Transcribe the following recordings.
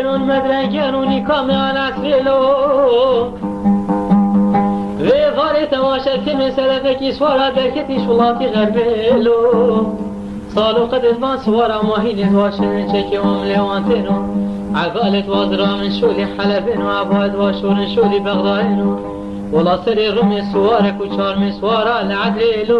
ترون مدرنگرونی کامل عسلو و وارد تماشا تیم سلفه کی سوارا درکتی شولاتی غربلو سالو قد ما سوارا ماهین واشن چکی ام لیوانتینو عقالت وازرا من شولی حلبینو عباد واشورن شولی بغدادینو ولا سري رمي سوارك وشار من سوارا العدلو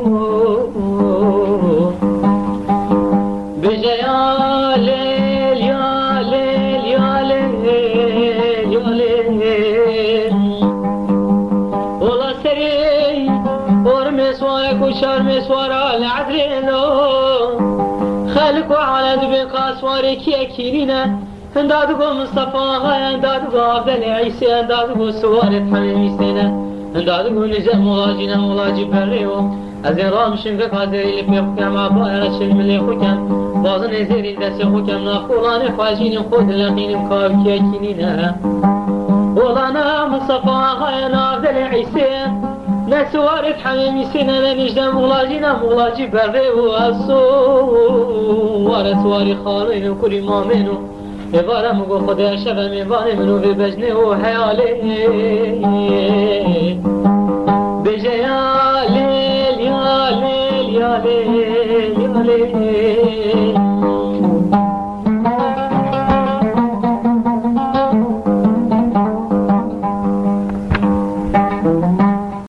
بجا يا ليل يا ليل يا ليل يا ليل ولا سري ورمي سوارك وشار من سوارا العدلو خلقوا على دبقى سوارك يا كيرينا اندادو مصطفى غاية اندادو عبد عيسى اندادو سوارة حميمي سنة اندادو نجا ملاجينا ملاجي بريو ازين رام شنقك هادري اللي في حكام عبايا رشل ملي حكام بازن ازيري دس حكام ناخولاني خواجين خود لقين مكاوكي كينينا ولانا مصطفى غاية عبد عيسى نسوارة حميمي سنة نجا ملاجينا ملاجي بريو السوارة سواري خالين وكل مامينو بارم گو خدا شب میوان منو به بجنه و حیاله بجه یا لیل یا لیل یا لیل یا لیل